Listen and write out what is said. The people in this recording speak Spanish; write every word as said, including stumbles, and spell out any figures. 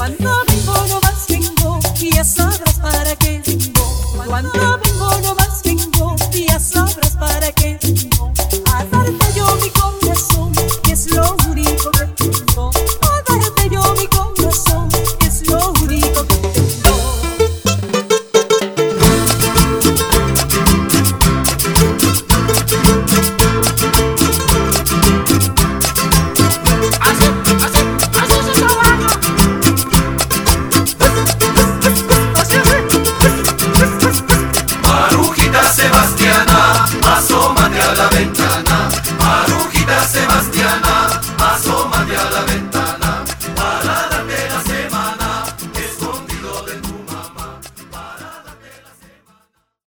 Cuando vengo no más vengo, y ya sabrás para qué vengo. Cuando vengo